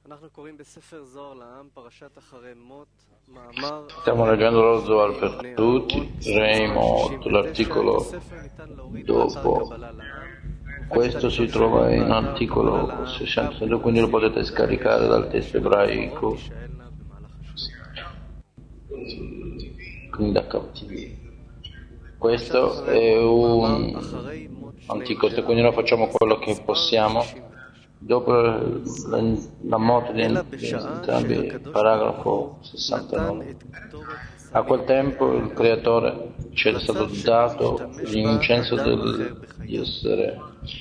Stiamo leggendo lo Zohar per tutti, Reimot, l'articolo dopo. Questo si trova in articolo 62, quindi lo potete scaricare dal testo ebraico, quindi da KTV. Questo è un antico testo, quindi noi facciamo quello che possiamo. Dopo la morte di entrambi, paragrafo 69. A quel tempo il Creatore ci è stato dato l'incenso di essere.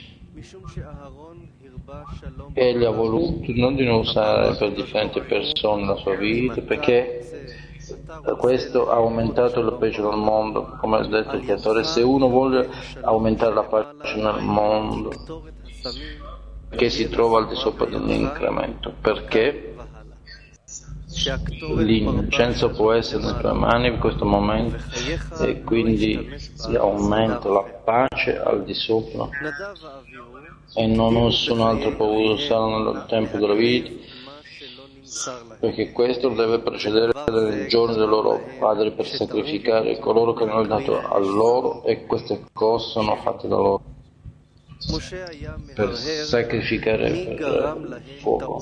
Egli ha voluto non di non usare per differenti persone la sua vita, perché questo ha aumentato la pace nel mondo, come ha detto il Creatore. Se uno vuole aumentare la pace nel mondo, che si trova al di sopra dell'incremento, perché l'incenso può essere nelle tue mani in questo momento e quindi si aumenta la pace al di sopra e non nessun altro può usare nel tempo della vita, perché questo deve precedere nel giorno dei loro padri per sacrificare coloro che hanno dato a loro, e queste cose sono fatte da loro per sacrificare per fuoco.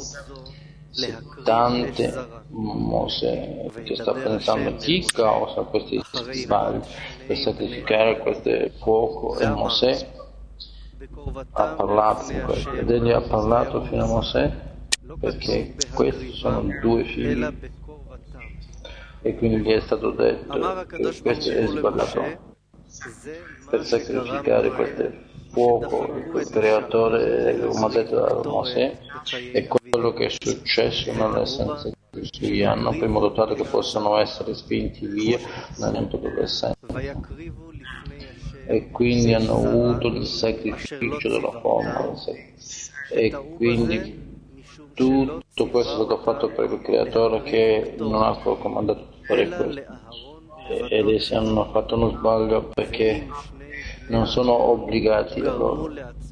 Tante Mosè che sta pensando chi causa questi sbagli per sacrificare questo fuoco, e Mosè ha parlato ed egli ha parlato fino a Mosè, perché questi sono due figli, e quindi gli è stato detto che questo è sbagliato per sacrificare questo fuoco. Il Creatore, come ha detto da Mosè, è quello che è successo nell'essenza che sugli hanno, in modo tale che possano essere spinti via nel tempo dell'essenza, e quindi hanno avuto il sacrificio della forma, e quindi tutto questo è stato fatto per il Creatore, che non ha stato comandato di fare questo, ed essi hanno fatto uno sbaglio perché non sono obbligati a loro,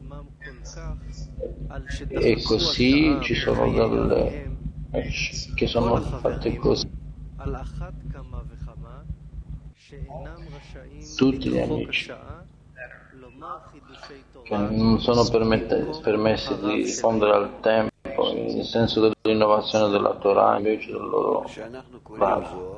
e così ci sono delle che sono fatte così. Tutti gli amici che non sono permessi di rispondere al tempo nel senso dell'innovazione della Torah, invece del loro bravo.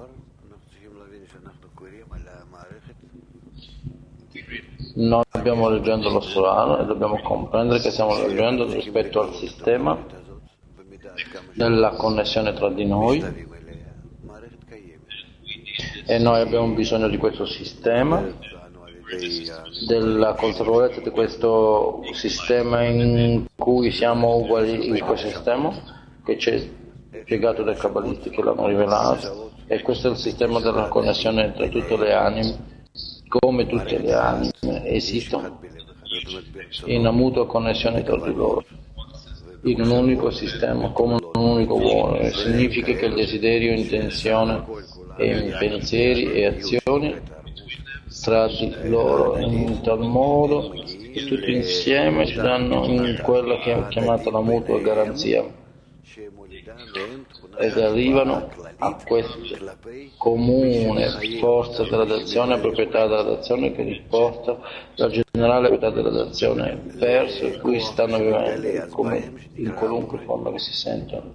Noi abbiamo leggendo lo Zohar e dobbiamo comprendere che stiamo leggendo rispetto al sistema della connessione tra di noi, e noi abbiamo bisogno di questo sistema, della consapevolezza di questo sistema in cui siamo uguali in questo sistema che ci è spiegato dai Kabbalisti che l'hanno rivelato, e questo è il sistema della connessione tra tutte le anime. Come tutte le anime esistono in una mutua connessione tra di loro, in un unico sistema, come un unico uomo. Significa che il desiderio, intenzione e pensieri e azioni tra di loro in tal modo che tutti insieme ci danno in quella che è chiamata la mutua garanzia, ed arrivano a questa comune forza della dazione, proprietà della dazione, che risposta la generale proprietà della dazione verso cui stanno vivendo, come in qualunque forma che si sentono,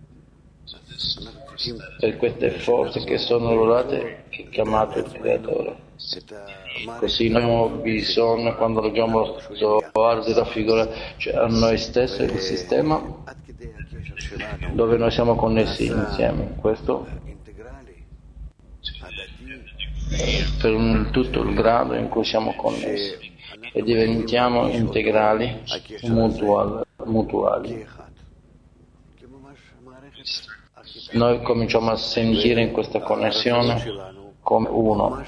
per queste forze che sono lodate, che è chiamato il Creatore. Così noi abbiamo bisogno, quando leggiamo lo Zohar, di raffigurare a noi stessi il sistema dove noi siamo connessi insieme. Questo per tutto il grado in cui siamo connessi e diventiamo integrali, mutuali. Noi cominciamo a sentire in questa connessione come uno,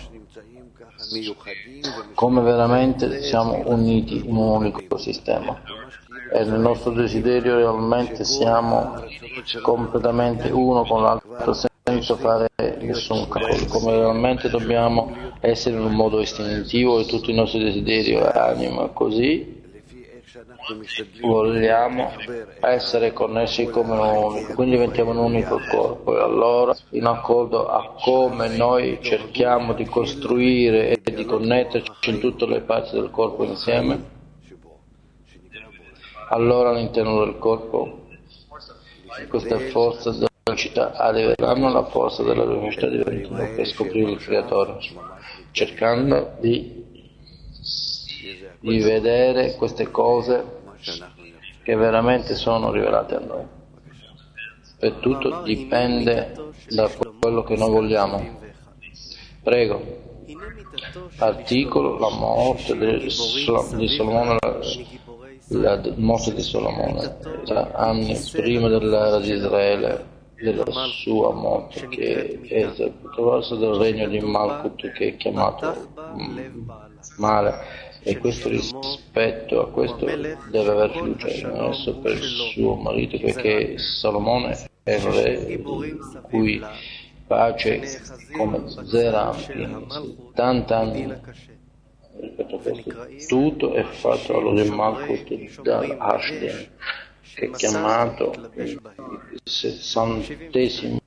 come veramente siamo uniti in un unico sistema, e nel nostro desiderio realmente siamo completamente uno con l'altro senza fare nessun calcolo, come realmente dobbiamo essere in un modo istintivo, e tutti i nostri desideri e anima così, vogliamo essere connessi come un unico, quindi diventiamo un unico corpo, e allora in accordo a come noi cerchiamo di costruire e di connetterci in tutte le parti del corpo insieme, allora all'interno del corpo queste forze della velocità arriveranno alla forza della velocità diventando per scoprire il creatore, cercando di vedere queste cose che veramente sono rivelate a noi. E tutto dipende da quello che noi vogliamo. Prego. Articolo la morte di Solomone, la morte di Solomone, anni prima dell'era di Israele, della sua morte, che è attraverso del regno di Malkut, che è chiamato male. E questo rispetto a questo deve aver fiducia in esso per il suo marito, perché Salomone è un re cui pace come Zerampin, 70 anni rispetto a questo. Tutto è fatto allo di Malkut dal-Ashden, che è chiamato il 60°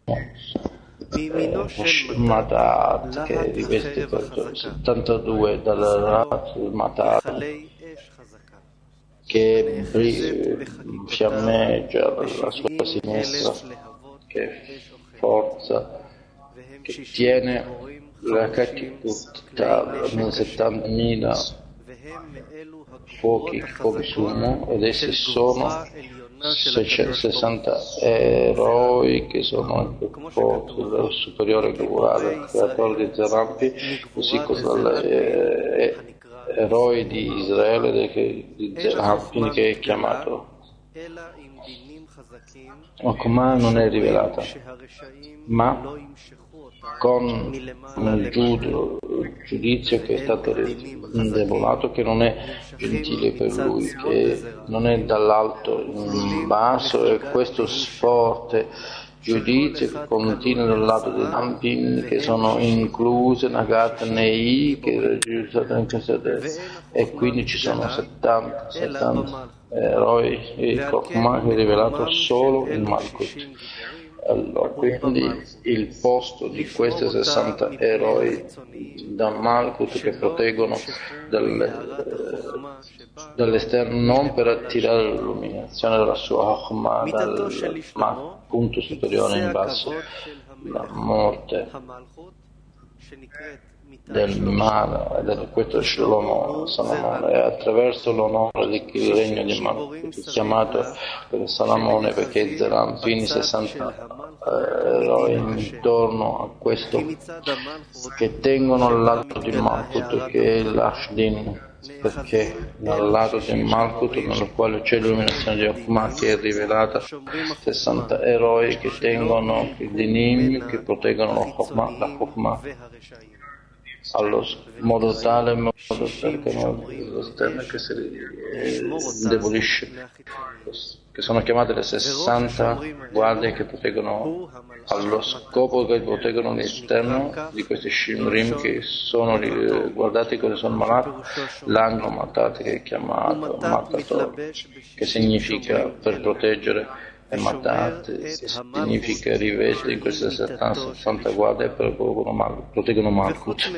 Matat, che riveste per 72 dal Rat Matat, che fiammeggia la sua sinistra, che forza, che tiene la Katikut in 70.000 fuochi sumo, ed essi sono 60 eroi che sono il popolo superiore globale, il creatore di Zerampi, così come eroi di Israele, di Zerampi, che è chiamato. Okma non è rivelata, ma con il giudizio che è stato indebolato, che non è gentile per lui, che non è dall'alto in basso, e questo forte giudizio che continua dal lato dei Ampin, che sono incluse Nagat Nei, che e quindi ci sono 70 eroi, e Kokma è rivelato solo in Malkut. Allora, quindi il posto di questi 60 eroi da Malkut, che proteggono dall'esterno, non per attirare l'illuminazione della sua Chokhmah dal punto superiore in basso, la morte del male, questo Shlomo Salomone, e attraverso l'onore del regno di Malkut, chiamato per Salomone, perché Zerampin 60 eroi intorno a questo, che tengono il lato di Malkut, che è l'Ashdin, perché dal lato di Malkut, nel quale c'è l'illuminazione di Okma, che è rivelata, 60 eroi che tengono il Dinim, che proteggono la Okma, allo modo tale che lo stemma che si indebolisce, che sono chiamate le 60 guardie che proteggono, allo scopo che proteggono l'esterno di questi Shimrim, che sono guardati come sono Malat, l'hanno Matat, che è chiamato Matator, che significa per proteggere, e Matat significa riveste in queste 60 guardie e proteggono Malkut,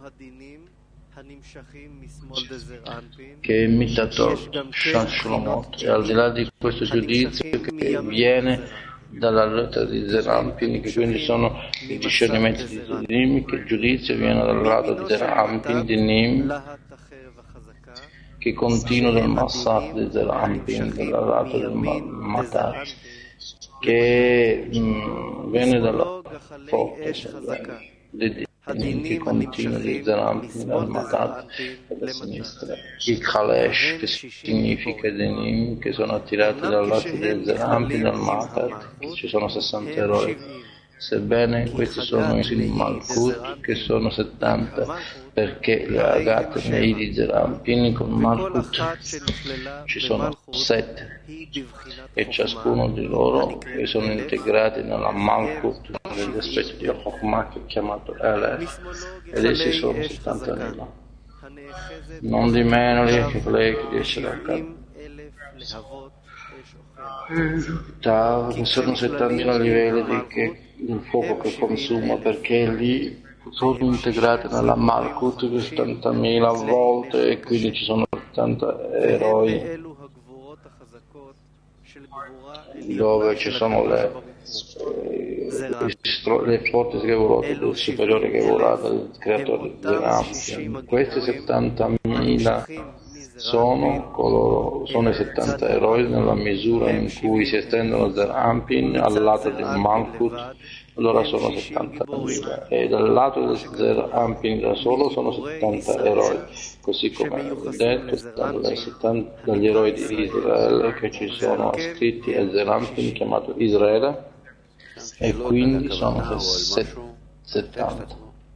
che è imitato Shamshulomot, e al di là di questo giudizio che viene dalla lettera di Zerampin, che quindi sono i discernimenti di Dinim, che il giudizio viene dal lato di Zerampin, Dinim, che continua dal Massat di Zerampin, dal lato del Matat, che viene dalla forte di Dinim, che continua di Zerampin dal Matat dalla sinistra, il Khalesh, che significa Dinim, che sono attirati dal lato di Zerampin dal Matat, che ci sono 60 eroi. Sebbene questi sono in Malkut, che sono 70, perché le Agat nei di Zerampin con Malkut ci sono 7, e ciascuno di loro che sono integrati nella Malkut, negli aspetti di Chokhmah, che è chiamato Elef, ed essi sono 70.000. Non di meno lei che dice sono 70 livelli del fuoco che consuma, perché lì sono integrati nella Malkut 70.000 volte e quindi ci sono 70 eroi dove ci sono le forti Gevurot del superiore Gevurah del creatore Zerampin. Questi 70.000 sono i 70 eroi nella misura in cui si estendono Zerampin al lato di Malkut, allora sono 70.000, e dal lato del Zerampin da solo sono 70 eroi, così come detto dagli eroi di Israele che ci sono scritti a Zerampin chiamato Israele, e quindi sono 70.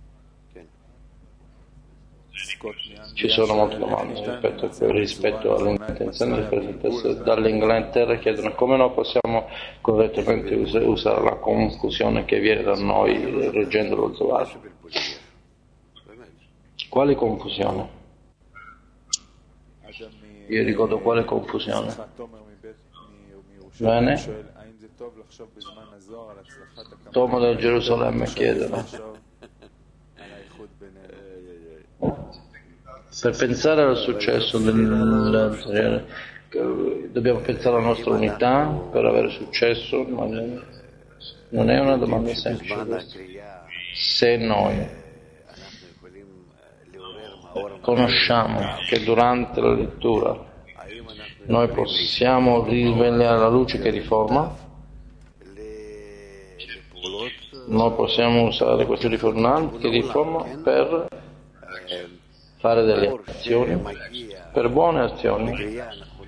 Ci sono molte domande rispetto all'intenzione del Presidente. Dall'Inghilterra chiedono come noi possiamo correttamente usare la confusione che viene da noi reggendo lo Zohar. Quale confusione? Io ricordo quale confusione. Bene? Tomo del Gerusalemme chiedono. Per pensare al successo dobbiamo pensare alla nostra unità per avere successo, ma non è una domanda semplice questa. Se noi conosciamo che durante la lettura noi possiamo risvegliare la luce che riforma, noi possiamo usare questo riformante che riforma per fare delle azioni, per buone azioni.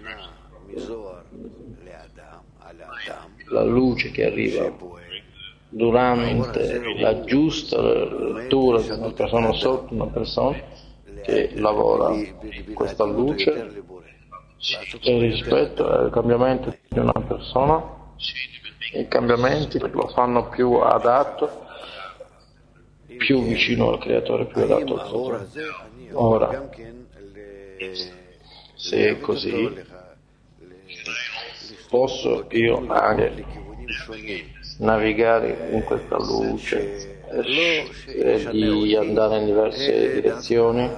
La luce che arriva durante la giusta lettura di una persona sotto una persona che lavora questa luce rispetto al cambiamento di una persona, i cambiamenti lo fanno più adatto, più vicino al creatore, più adatto al creatore. Ora, se è così, posso io anche navigare in questa luce e di andare in diverse direzioni,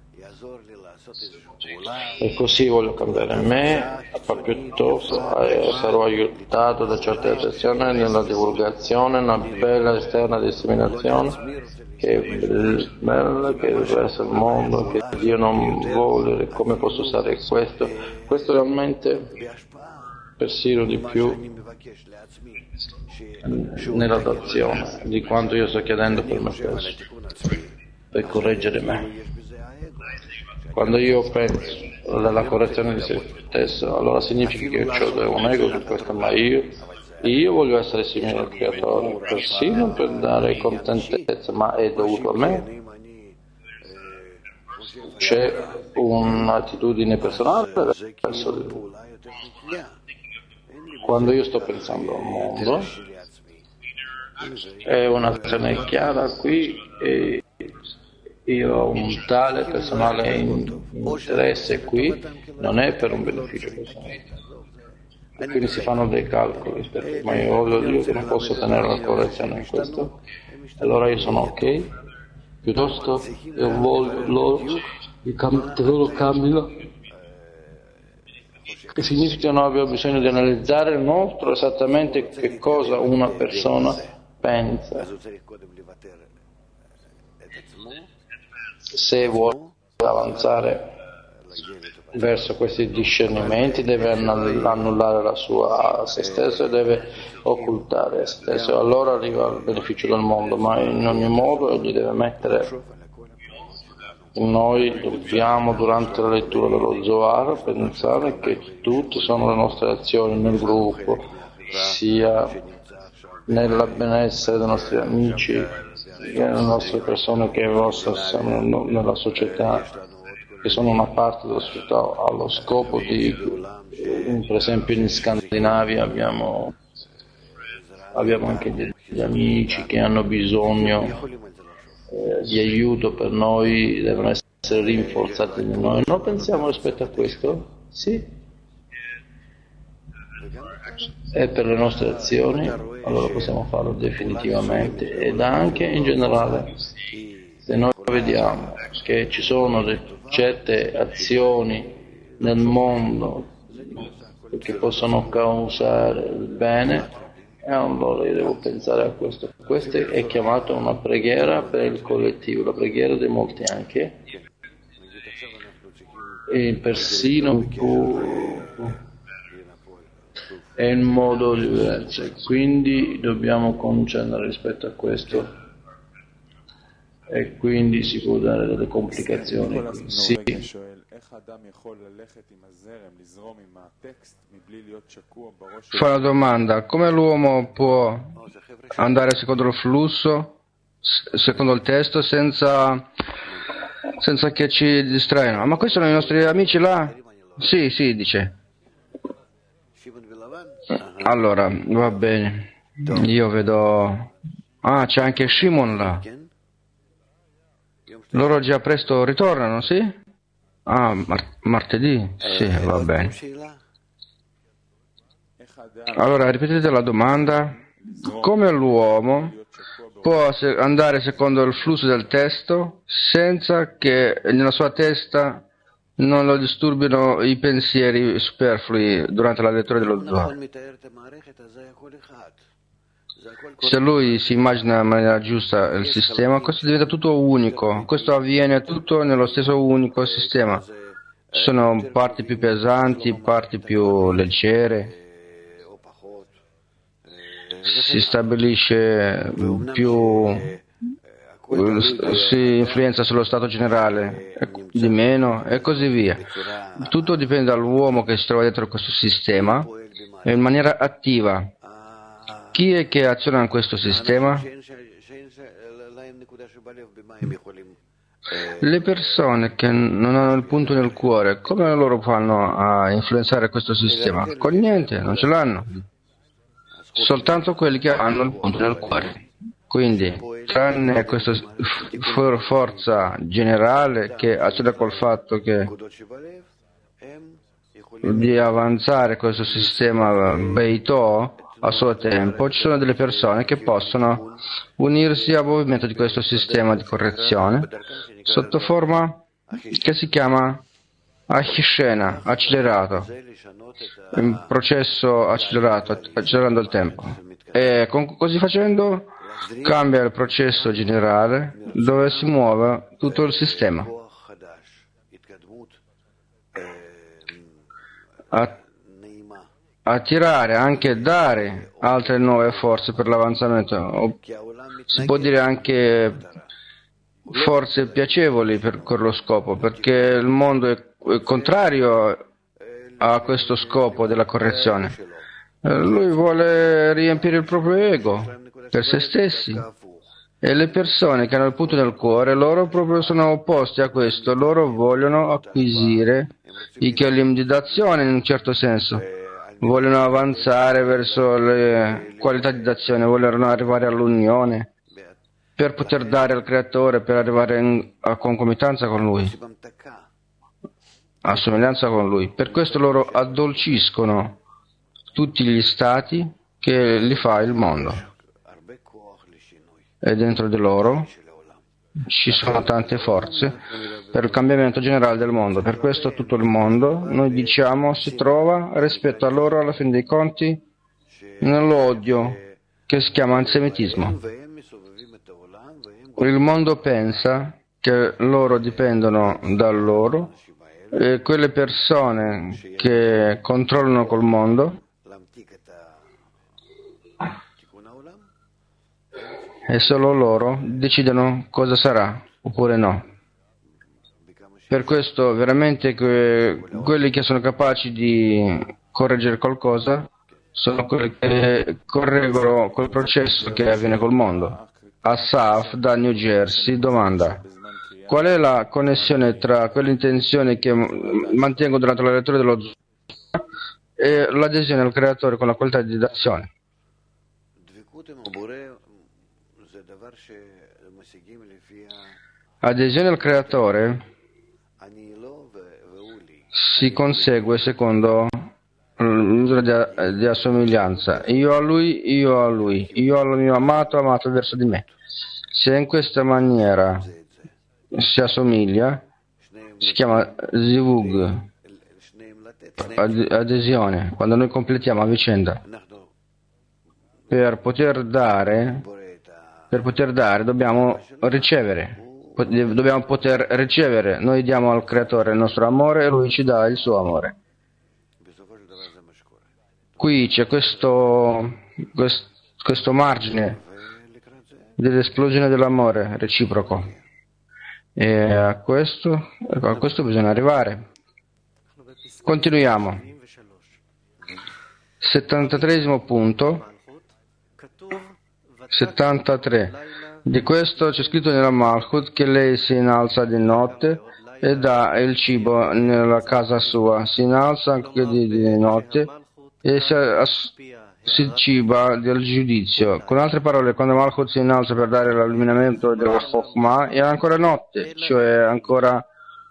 e così voglio cambiare me, piuttosto sarò aiutato da certe azioni nella divulgazione, una bella esterna disseminazione che è bella, che deve essere il mondo, che Dio non vuole, come posso usare questo realmente persino di più nell'adozione di quanto io sto chiedendo per me stesso, per correggere me. Quando io penso alla correzione di se stesso, allora significa che io ho un ego su questo, ma io voglio essere simile al creatore, persino per dare contentezza, ma è dovuto a me. C'è un'attitudine personale verso di lui. Quando io sto pensando al mondo, è un'azione chiara qui, e io ho un tale personale interesse qui, non è per un beneficio personale. E quindi si fanno dei calcoli, ma io voglio dire che non posso ottenere la correzione in questo, allora io sono ok, piuttosto io voglio che loro cambino, che significa che noi abbiamo bisogno di analizzare il nostro esattamente che cosa una persona pensa. Se vuole avanzare verso questi discernimenti deve annullare se stesso e deve occultare se stesso, allora arriva al beneficio del mondo, ma in ogni modo egli deve mettere. Noi dobbiamo durante la lettura dello Zohar pensare che tutte sono le nostre azioni nel gruppo, sia nel benessere dei nostri amici, le nostre persone che sono nella società, che sono una parte della società, allo scopo di, per esempio in Scandinavia abbiamo anche degli amici che hanno bisogno di aiuto per noi, devono essere rinforzati di noi. Non pensiamo rispetto a questo? Sì. e per le nostre azioni, allora possiamo farlo definitivamente ed anche in generale. Se noi vediamo che ci sono certe azioni nel mondo che possono causare il bene, e allora io devo pensare a questo. Questa è chiamata una preghiera per il collettivo, la preghiera dei molti anche, e persino è in modo diverso, quindi dobbiamo concernere rispetto a questo, e quindi si può dare delle complicazioni. Sì. Fa una domanda: come l'uomo può andare secondo il flusso, secondo il testo, senza che ci distraiano? Ma questi sono i nostri amici là? Sì, dice. Allora, va bene. Io vedo... Ah, c'è anche Shimon là. Loro già presto ritornano, sì? Ah, martedì? Sì, va bene. Allora, ripetete la domanda. Come l'uomo può andare secondo il flusso del testo senza che nella sua testa non lo disturbino i pensieri superflui durante la lettura dello Zohar? Se lui si immagina in maniera giusta il sistema, questo diventa tutto unico, questo avviene tutto nello stesso unico sistema. Ci sono parti più pesanti, parti più leggere, si stabilisce si influenza sullo stato generale di meno e così via. Tutto dipende dall'uomo che si trova dentro questo sistema e in maniera attiva. Chi è che aziona in questo sistema? Le persone che non hanno il punto nel cuore, come loro fanno a influenzare questo sistema? Con niente, non ce l'hanno. Soltanto quelli che hanno il punto nel cuore. Quindi, tranne questa forza generale che aziona col fatto di avanzare questo sistema Beitò a suo tempo, ci sono delle persone che possono unirsi al movimento di questo sistema di correzione sotto forma che si chiama Ahishena, accelerato, un processo accelerato, accelerando il tempo. E così facendo cambia il processo generale dove si muove tutto il sistema. Attirare, anche dare altre nuove forze per l'avanzamento, si può dire anche forze piacevoli per quello scopo, perché il mondo è contrario a questo scopo della correzione. Lui vuole riempire il proprio ego per se stessi, e le persone che hanno il punto nel cuore, loro proprio sono opposti a questo, loro vogliono acquisire i kelim di d'azione in un certo senso. Vogliono avanzare verso le qualità di d'azione, vogliono arrivare all'unione per poter dare al creatore, per arrivare a concomitanza con lui, a somiglianza con lui. Per questo loro addolciscono tutti gli stati che li fa il mondo, e dentro di loro ci sono tante forze per il cambiamento generale del mondo. Per questo tutto il mondo, noi diciamo, si trova rispetto a loro, alla fine dei conti, nell'odio che si chiama antisemitismo. Il mondo pensa che loro dipendono da loro, e quelle persone che controllano col mondo, e solo loro decidono cosa sarà oppure no. Per questo veramente quelli che sono capaci di correggere qualcosa sono quelli che correggono quel processo che avviene col mondo. Asaf da New Jersey domanda: qual è la connessione tra quelle intenzioni che mantengo durante la lettura dello Zohar e l'adesione al creatore con la qualità di d'azione? Adesione al creatore si consegue secondo misura di assomiglianza. Io a lui, io a lui, io al mio amato, amato verso di me. Se in questa maniera si assomiglia, si chiama zivug, adesione, quando noi completiamo a vicenda. Per poter dare dobbiamo ricevere. Dobbiamo poter ricevere. Noi diamo al Creatore il nostro amore e Lui ci dà il suo amore. Qui c'è questo margine dell'esplosione dell'amore reciproco. E a questo bisogna arrivare. Continuiamo. 73esimo punto. 73. Di questo c'è scritto nella Malchut che lei si innalza di notte e dà il cibo nella casa sua, si innalza anche di notte e si ciba del giudizio. Con altre parole, quando Malchut si innalza per dare l'illuminamento della Chokhmah è ancora notte, cioè ancora.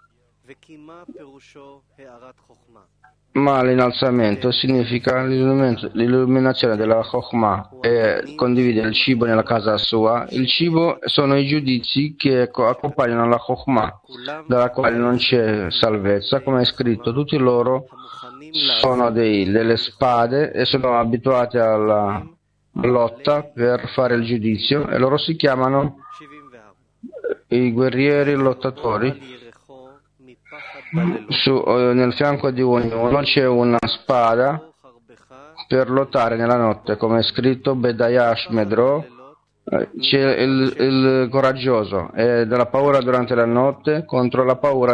Ma l'innalzamento significa l'illuminazione della Chokhmah e condivide il cibo nella casa sua. Il cibo sono i giudizi che accompagnano la Chokhmah, dalla quale non c'è salvezza, come è scritto. Tutti loro sono delle spade e sono abituati alla lotta per fare il giudizio e loro si chiamano i guerrieri lottatori. Nel fianco di ognuno c'è una spada per lottare nella notte, come è scritto Bedayash Medro, c'è il coraggioso e della paura durante la notte contro la paura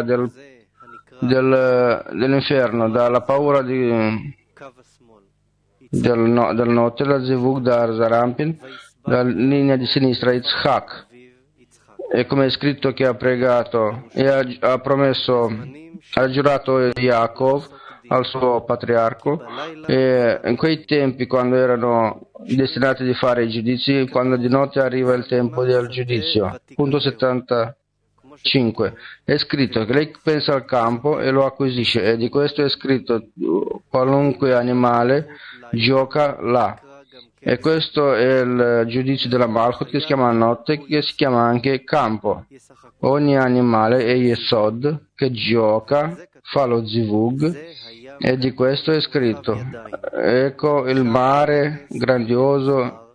dell'inferno, dalla paura del notte, la Zivug da Zarampin, la linea di sinistra Yitzhak. E come è scritto che ha pregato e ha giurato Yaakov al suo patriarco, e in quei tempi quando erano destinati di fare i giudizi, quando di notte arriva il tempo del giudizio. Punto 75. È scritto che lei pensa al campo e lo acquisisce, e di questo è scritto qualunque animale gioca là. E questo è il giudizio della Malchut, che si chiama notte, che si chiama anche campo. Ogni animale è Yesod che gioca, fa lo zivug, e di questo è scritto. Ecco il mare grandioso,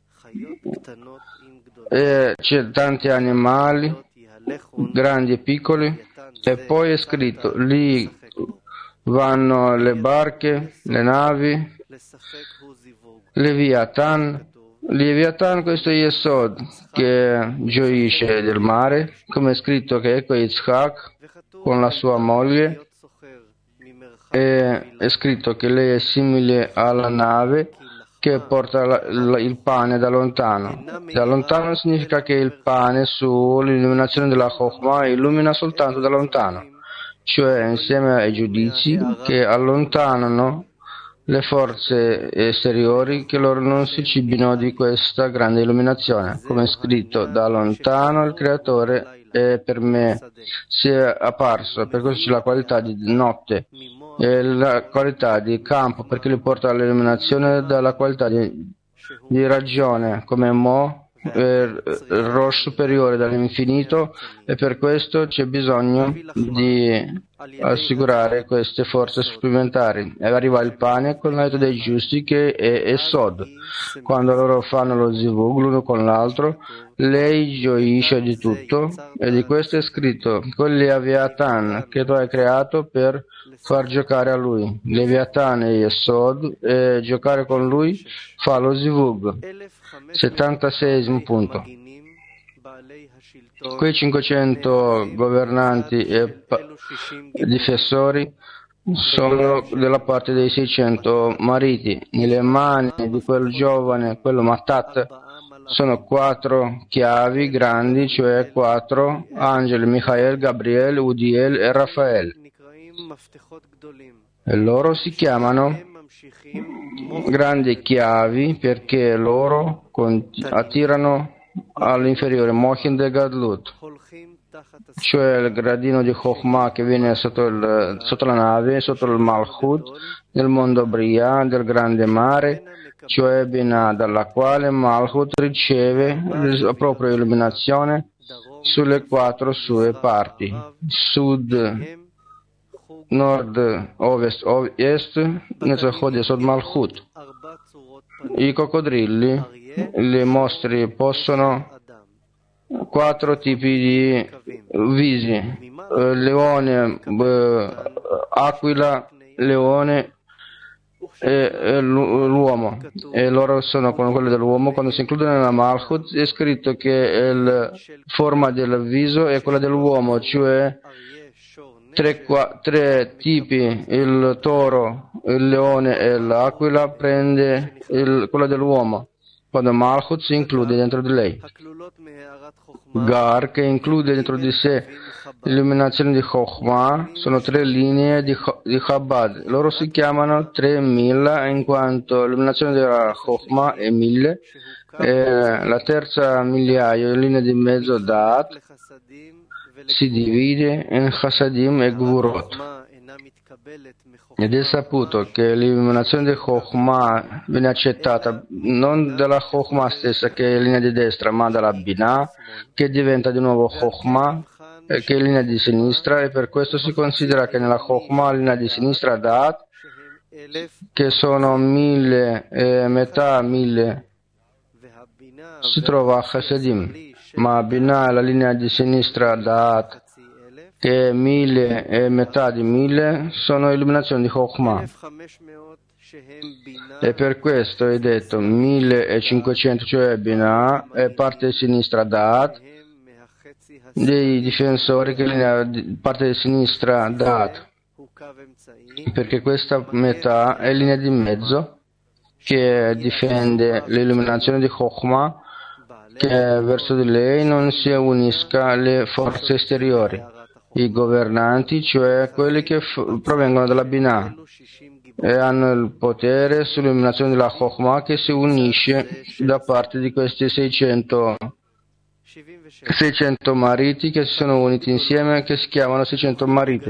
e c'è tanti animali, grandi e piccoli, e poi è scritto, lì vanno le barche, le navi, Leviathan, questo è Yesod che gioisce del mare, come è scritto che ecco Yitzhak con la sua moglie, e è scritto che lei è simile alla nave che porta il pane da lontano. Da lontano significa che il pane sull'illuminazione della Chokhmah illumina soltanto da lontano, cioè insieme ai giudizi che allontanano le forze esteriori, che loro non si cibino di questa grande illuminazione. Come è scritto, da lontano il Creatore è per me si è apparso, per questo c'è la qualità di notte e la qualità di campo, perché li porta all'illuminazione dalla qualità di ragione, come Mo, il Rosh superiore dall'infinito, e per questo c'è bisogno di assicurare queste forze supplementari. E arriva il pane con l'aiuto dei giusti, che è Sod. Quando loro fanno lo zivug l'uno con l'altro, lei gioisce di tutto, e di questo è scritto con Leviathan che tu hai creato per far giocare a lui. Leviathan è Yesod, e giocare con lui fa lo zivug. 76 punto. Quei 500 governanti e difensori sono della parte dei 600 mariti. Nelle mani di quel giovane, quello Matat, sono 4 chiavi grandi, cioè 4 angeli, Michael, Gabriel, Udiel e Raffaele. E loro si chiamano grandi chiavi perché loro attirano all'inferiore Mochin de Gadlut, cioè il gradino di Chokhmah che viene sotto la nave, sotto il Malchut, nel mondo Bria, del grande mare, cioè Binah, dalla quale Malchut riceve la propria illuminazione sulle 4 sue parti, sud, nord, ovest, est, nel Sod Malchut. I coccodrilli, le mostri, possono 4 tipi di visi, leone, aquila, leone e l'uomo, e loro sono come quelli dell'uomo. Quando si includono nella Malchut è scritto che la forma del viso è quella dell'uomo, cioè 3 tipi, il toro, il leone e l'aquila prende quello dell'uomo, quando Malchut si include dentro di lei. Gar, che include dentro di sé l'illuminazione di Chokhmah, sono 3 linee di Chabad. Loro si chiamano 3000 in quanto l'illuminazione della Chokhmah è 1000, e la terza migliaio, in linea di mezzo Da'at, si divide in Chassadim e Gvurot. Ed è saputo che l'illuminazione di Chokhmah viene accettata non dalla Chokhmah stessa, che è linea di destra, ma dalla Binah, che diventa di nuovo Chokhmah, che è linea di sinistra, e per questo si considera che nella Chokhmah, linea di sinistra, Da'at, che sono 1000 e metà 1000, si trova a Chassadim, ma Binah, la linea di sinistra, Da'at, che 1000 e metà di 1000, sono illuminazioni di Chokhmah. E per questo è detto 1500, cioè Binah, e parte sinistra Da'at, dei difensori che linea parte sinistra Da'at, perché questa metà è linea di mezzo che difende l'illuminazione di Chokhmah, che verso di lei non si unisca le forze esteriori, i governanti, cioè quelli che provengono dalla Binah e hanno il potere sull'illuminazione della Chokhmah, che si unisce da parte di questi 600 mariti che si sono uniti insieme, che si chiamano 600 mariti.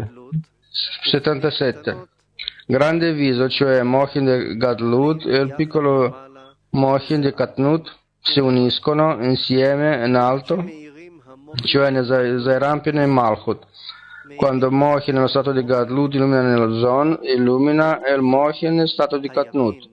77. Grande viso, cioè Mochin de Gadlut e il piccolo Mochin de Katnut si uniscono insieme in alto, cioè nel Zairampin e Malchut. Quando Mochin nello stato di Gadlut illumina nello Zon, illumina il Mochin nel stato di Katnut.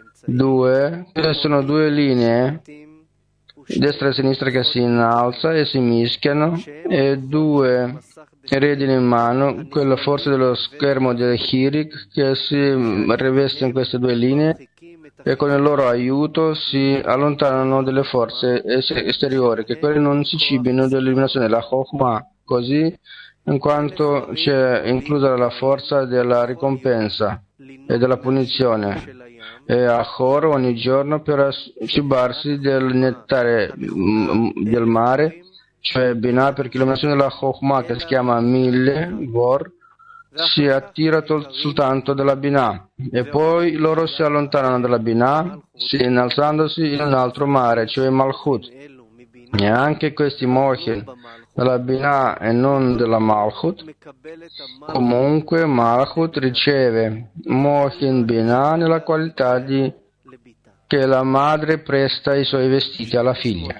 Sono 2 linee, destra e sinistra, che si innalza e si mischiano, e 2 redini in mano, quella forse dello schermo del Hirik, che si riveste in queste 2 linee, e con il loro aiuto si allontanano delle forze esteriori, che quelle non si cibino dell'illuminazione della Chokhmah, così in quanto c'è inclusa la forza della ricompensa e della punizione, e a Chor ogni giorno per cibarsi del nettare del mare, cioè Binah, perché l'illuminazione della Chokhmah, che si chiama 1000 Vor, si attira soltanto dalla Binah, e poi loro si allontanano dalla Binah, innalzandosi in un altro mare, cioè Malchut. E anche questi Mochin della Binah e non della Malchut, comunque Malchut riceve Mochin Binah nella qualità di che la madre presta i suoi vestiti alla figlia.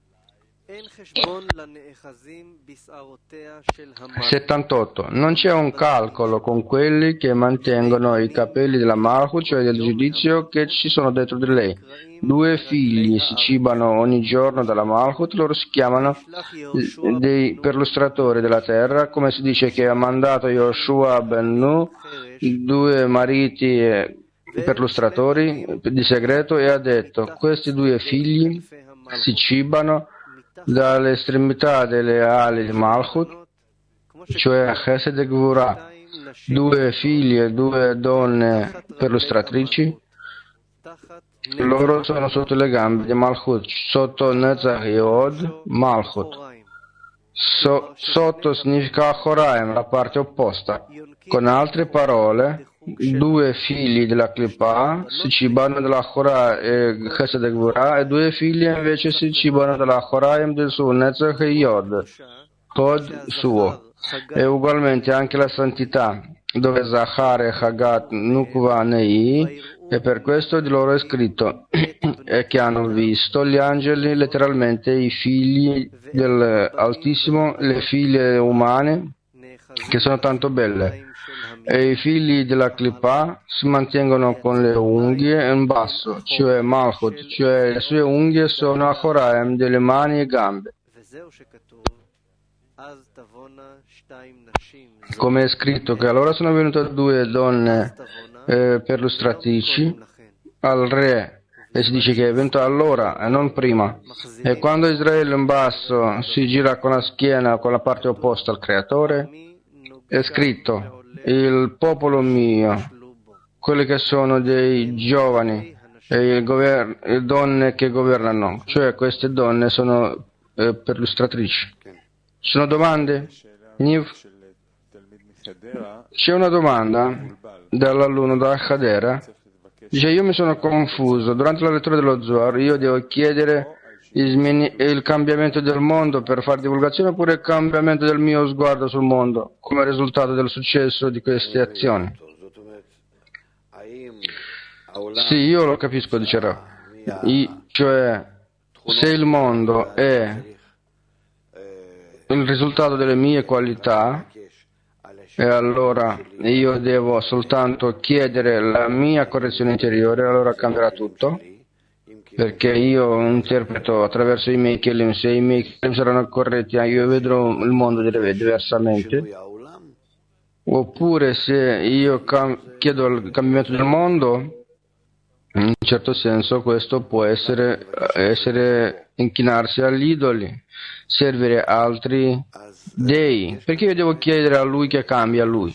78. Non c'è un calcolo con quelli che mantengono i capelli della Malchut, cioè del giudizio, che ci sono dentro di lei. 2 figli si cibano ogni giorno dalla Malchut, loro si chiamano dei perlustratori della terra, come si dice che ha mandato Yoshua ben Nu 2 mariti perlustratori di segreto, e ha detto: questi 2 figli si cibano dalle estremità delle ali di Malchut, cioè Chesed e Gvurah, 2 figli e 2 donne perlustratrici. Loro sono sotto le gambe di Malchut, sotto Netzach Yod Malchut. Sotto significa Choraim, la parte opposta. Con altre parole, 2 figli della Klippah si cibano della Chorah e Chesed e Gvurah, e 2 figli invece si cibano della Choraim del suo Netzach Yod, Chod suo. E ugualmente anche la santità, dove Zachar e Hagat Nukva Nei, e per questo di loro è scritto, e che hanno visto gli angeli, letteralmente i figli dell'Altissimo, le figlie umane, che sono tanto belle, e i figli della Klippa si mantengono con le unghie in basso, cioè Malchut, cioè le sue unghie sono Achoraim delle mani e gambe. Come è scritto che allora sono venute due donne perlustratrici al re, e si dice che è venuto allora e non prima, e quando Israele in basso si gira con la schiena con la parte opposta al creatore, è scritto il popolo mio, quelli che sono dei giovani e le donne che governano, cioè queste donne sono perlustratrici. Ci sono domande? Niv? C'è una domanda dall'alunno da Hadera. Dice: io mi sono confuso durante la lettura dello Zohar, io devo chiedere il cambiamento del mondo per fare divulgazione, oppure il cambiamento del mio sguardo sul mondo come risultato del successo di queste azioni? Sì, io lo capisco, dice Rav. Cioè, se il mondo è il risultato delle mie qualità, e allora io devo soltanto chiedere la mia correzione interiore, allora cambierà tutto, perché io interpreto attraverso i miei kelim. Se i miei kelim saranno corretti, io vedrò il mondo diversamente. Oppure se io chiedo il cambiamento del mondo, in un certo senso questo può essere inchinarsi agli idoli, servire altri dei, perché io devo chiedere a lui che cambia a lui.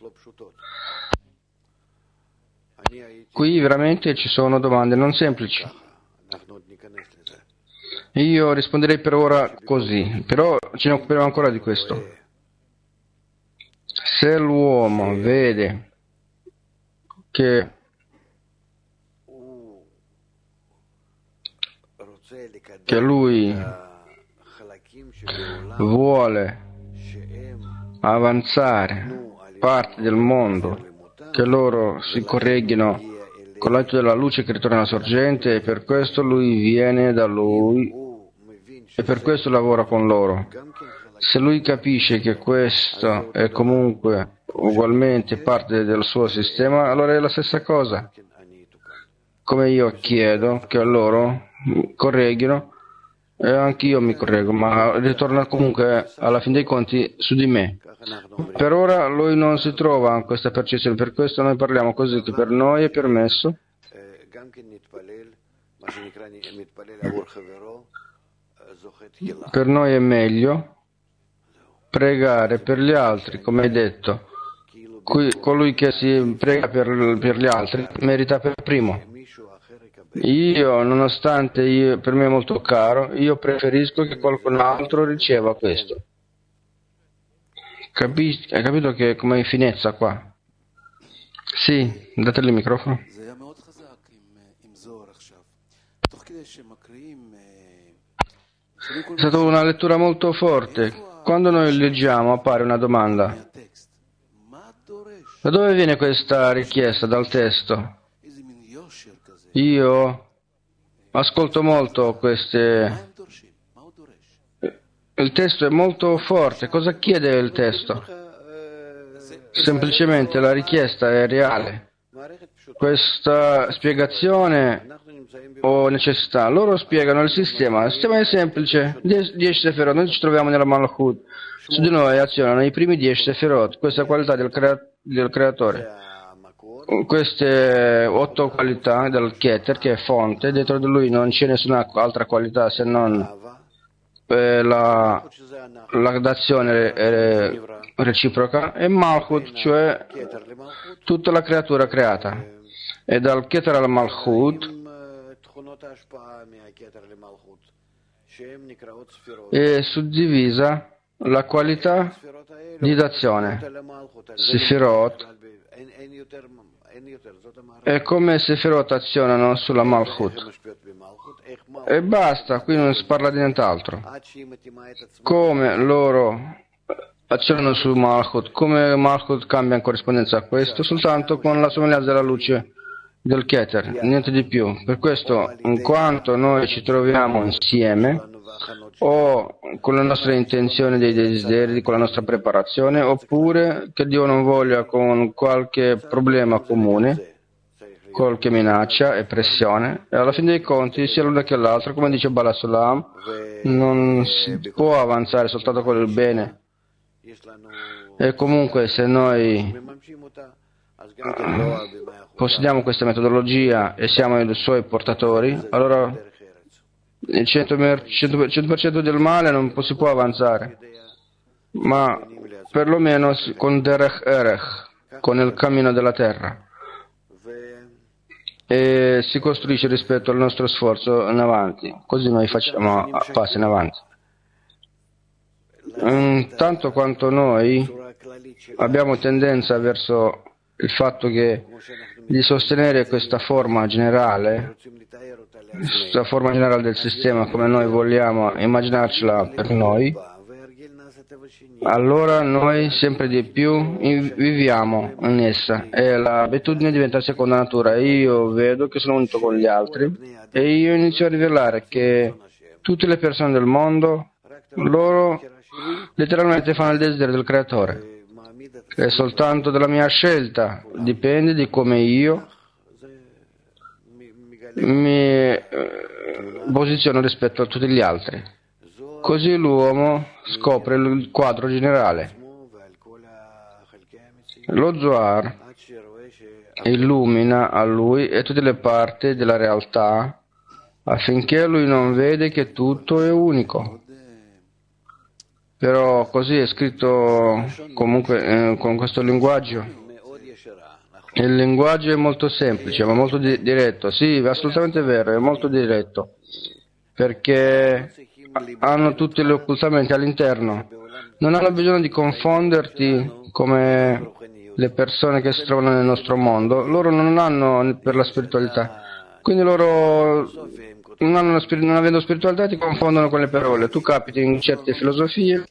Qui veramente ci sono domande non semplici. Io risponderei per ora così, però ce ne occuperemo ancora di questo. Se l'uomo vede che lui vuole avanzare parti del mondo, che loro si correggino con l'aiuto della luce che ritorna alla sorgente, e per questo lui viene da lui e per questo lavora con loro. Se lui capisce che questo è comunque ugualmente parte del suo sistema, allora è la stessa cosa. Come io chiedo che loro correggino, e anch'io mi correggo, ma ritorna comunque alla fin dei conti su di me. Per ora lui non si trova in questa percezione, per questo noi parliamo così, che per noi è permesso per noi è meglio pregare per gli altri, come hai detto. Colui che si prega per gli altri merita per primo. Io, nonostante per me è molto caro, io preferisco che qualcun altro riceva questo. Hai capito che come finezza qua? Sì, datele il microfono. È stata una lettura molto forte. Quando noi leggiamo appare una domanda. Da dove viene questa richiesta dal testo? Io ascolto molto queste. Il testo è molto forte. Cosa chiede il testo? Semplicemente la richiesta è reale. Questa spiegazione o necessità, loro spiegano il sistema. Il sistema è semplice. 10 Sefirot, noi ci troviamo nella Malchut. Su di noi azionano i primi 10 Sefirot. Questa è la qualità del creatore. Queste 8 qualità del Keter, che è fonte, dentro di lui non c'è nessuna altra qualità se non la dazione reciproca, e Malchut, cioè tutta la creatura creata. E dal Keter al Malchut è suddivisa la qualità di dazione. Sefirot. È come Sefirot azionano sulla Malchut. E basta, qui non si parla di nient'altro. Come loro azionano su Malchut. Come Malchut cambia in corrispondenza a questo? Soltanto con la somiglianza della luce del Keter, niente di più. Per questo, in quanto noi ci troviamo insieme, o con le nostre intenzioni dei desideri, con la nostra preparazione, oppure che Dio non voglia con qualche problema comune, qualche minaccia e pressione, e alla fine dei conti sia l'uno che l'altro, come dice Bala Sulam, non si può avanzare soltanto con il bene. E comunque se noi possediamo questa metodologia e siamo i suoi portatori, allora il 100% del male non si può avanzare, ma perlomeno con Derech Erech, con il cammino della terra, e si costruisce rispetto al nostro sforzo in avanti, così noi facciamo passi in avanti. Tanto quanto noi abbiamo tendenza verso il fatto che di sostenere questa forma generale del sistema come noi vogliamo immaginarcela per noi, allora noi sempre di più viviamo in essa e l'abitudine diventa seconda natura. Io vedo che sono unito con gli altri e io inizio a rivelare che tutte le persone del mondo, loro letteralmente fanno il desiderio del creatore. È soltanto dalla mia scelta, dipende di come io mi posiziono rispetto a tutti gli altri. Così l'uomo scopre il quadro generale. Lo Zohar illumina a lui e tutte le parti della realtà affinché lui non vede che tutto è unico. Però così è scritto comunque con questo linguaggio. Il linguaggio è molto semplice, ma molto diretto. Sì, è assolutamente vero, è molto diretto, perché hanno tutti gli occultamenti all'interno. Non hanno bisogno di confonderti come le persone che si trovano nel nostro mondo. Loro non hanno per la spiritualità. Quindi loro, non avendo spiritualità, ti confondono con le parole. Tu capiti in certe filosofie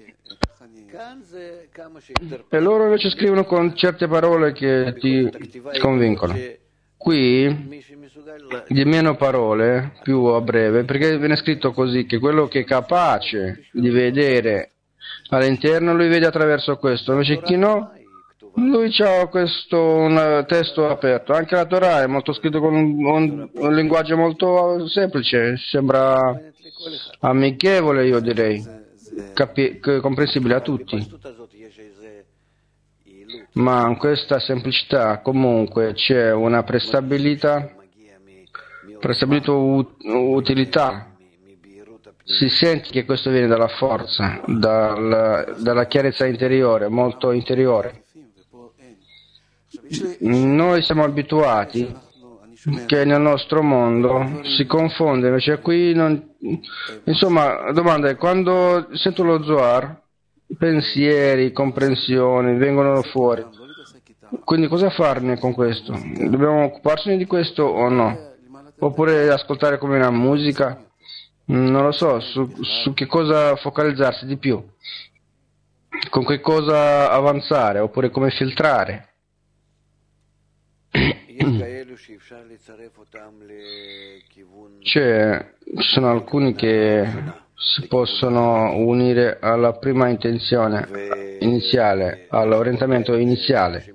e loro invece scrivono con certe parole che ti convincono. Qui di meno parole, più a breve, perché viene scritto così che quello che è capace di vedere all'interno lui vede attraverso questo, invece chi no, lui ha un testo aperto. Anche la Torah è molto scritto con un linguaggio molto semplice, sembra amichevole, io direi, comprensibile a tutti. Ma in questa semplicità comunque c'è una prestabilità utilità. Si sente che questo viene dalla forza, dalla chiarezza interiore, molto interiore. Noi siamo abituati che nel nostro mondo si confonde, invece qui non... Insomma, la domanda è, quando sento lo Zohar, pensieri, comprensioni vengono fuori. Quindi cosa farne con questo? Dobbiamo occuparci di questo o no? Oppure ascoltare come una musica? Non lo so, su che cosa focalizzarsi di più? Con che cosa avanzare? Oppure come filtrare? Ci sono alcuni che si possono unire alla prima intenzione iniziale, all'orientamento iniziale.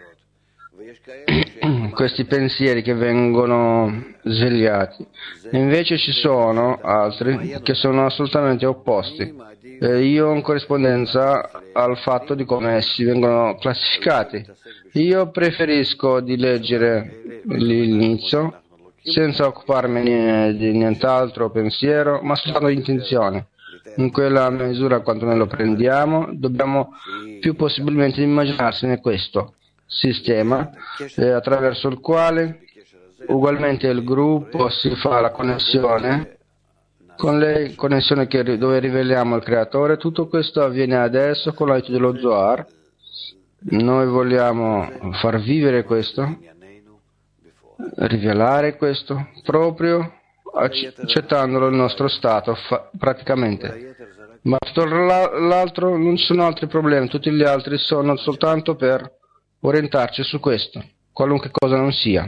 Questi pensieri che vengono svegliati. Invece ci sono altri che sono assolutamente opposti. Io in corrispondenza al fatto di come essi vengono classificati. Io preferisco di leggere l'inizio senza occuparmi di nient'altro pensiero, ma soltanto di intenzione. In quella misura quanto noi lo prendiamo, dobbiamo più possibilmente immaginarsene questo sistema attraverso il quale ugualmente il gruppo si fa la connessione con le connessioni dove riveliamo il creatore. Tutto questo avviene adesso con l'aiuto dello Zohar. Noi vogliamo far vivere questo, rivelare questo proprio accettandolo il nostro stato praticamente. Ma tutto l'altro non ci sono altri problemi, tutti gli altri sono soltanto per orientarci su questo, qualunque cosa non sia.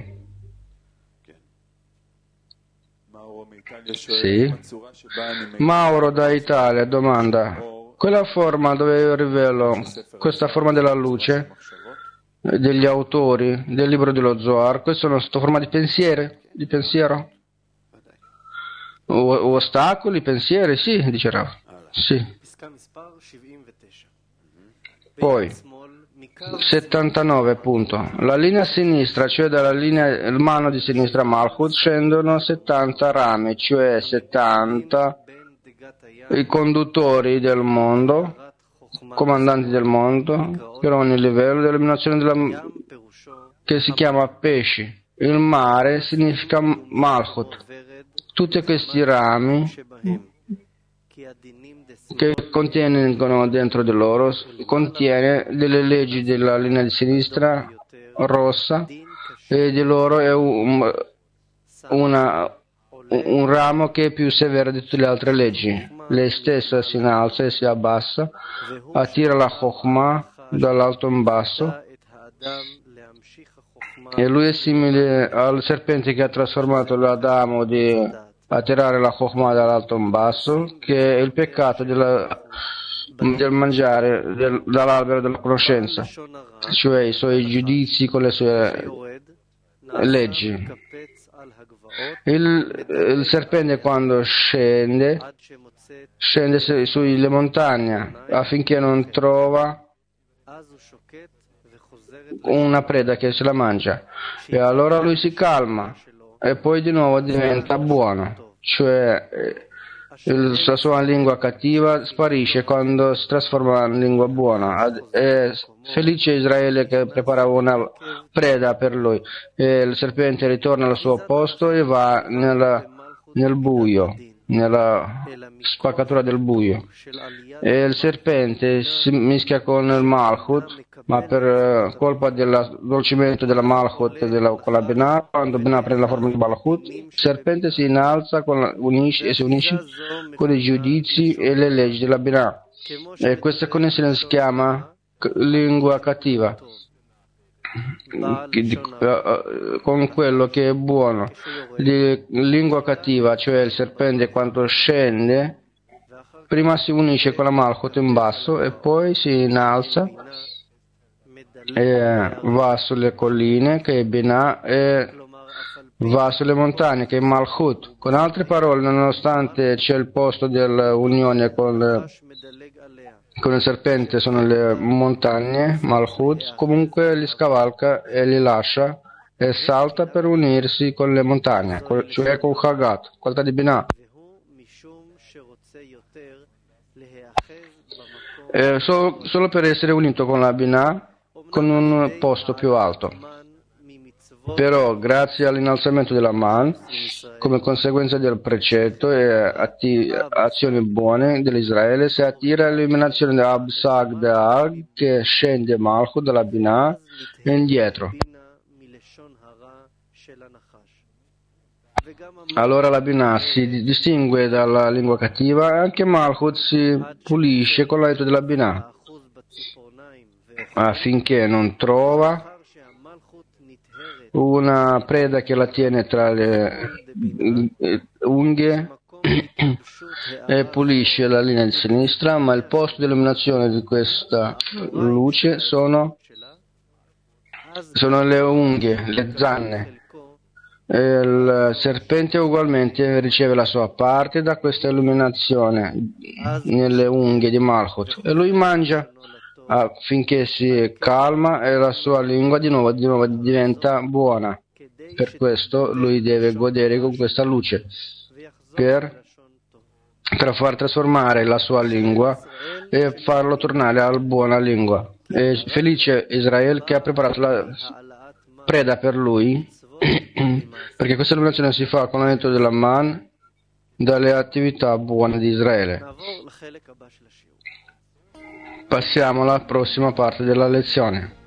Sì. Mauro da Italia domanda: quella forma dove io rivelo questa forma della luce degli autori del libro dello Zohar, questa è sotto forma di pensiero? Ostacoli, pensieri? Sì, dice Rav. Sì. Poi 79 punto. La linea sinistra, cioè dalla linea mano di sinistra Malchut, scendono 70 rami, cioè 70 i conduttori del mondo, comandanti del mondo, per ogni livello dell'illuminazione che si chiama pesci. Il mare significa Malchut. Tutti questi rami che contengono dentro di loro contiene delle leggi della linea di sinistra rossa e di loro è un ramo che è più severo di tutte le altre leggi. Lei stessa si innalza e si abbassa, attira la Chokhmah dall'alto in basso, e lui è simile al serpente che ha trasformato l'Adamo di attirare la Chokhmah dall'alto in basso, che è il peccato del mangiare dall'albero della conoscenza, cioè i suoi giudizi con le sue leggi. Il serpente quando scende sulle montagne affinché non trova una preda che se la mangia, e allora lui si calma e poi di nuovo diventa buono, cioè la sua lingua cattiva sparisce quando si trasforma in lingua buona. È felice Israele che preparava una preda per lui, e il serpente ritorna al suo posto e va nel buio, nella spaccatura del buio, e il serpente si mischia con il Malchut, ma per colpa del dolcimento della Malchut con la Binah, quando Binah prende la forma di Malchut, il serpente si innalza e si unisce con i giudizi e le leggi della Binah, e questa connessione si chiama lingua cattiva con quello che è buono. Lingua cattiva, cioè il serpente quando scende prima si unisce con la Malchut in basso e poi si innalza e va sulle colline che è Binah e va sulle montagne che è Malchut. Con altre parole, nonostante c'è il posto dell'unione con il serpente sono le montagne Malchut, comunque li scavalca e li lascia e salta per unirsi con le montagne, cioè con Chagat, qualità di Binah. Solo per essere unito con la Binah con un posto più alto. Però grazie all'innalzamento della Man, come conseguenza del precetto e azioni buone dell'Israele, si attira l'illuminazione dell'Absag De'ag che scende Malchut dalla Binah e indietro. Allora la Binah si distingue dalla lingua cattiva e anche Malchut si pulisce con l'aiuto della Binah affinché non trova una preda che la tiene tra le unghie e pulisce la linea di sinistra, ma il posto di illuminazione di questa luce sono le unghie, le zanne. E il serpente ugualmente riceve la sua parte da questa illuminazione nelle unghie di Malchut e lui mangia affinché si calma e la sua lingua di nuovo diventa buona. Per questo lui deve godere con questa luce per far trasformare la sua lingua e farlo tornare alla buona lingua. E felice Israele che ha preparato la preda per lui perché questa illuminazione si fa con l'aiuto della Man dalle attività buone di Israele. Passiamo alla prossima parte della lezione.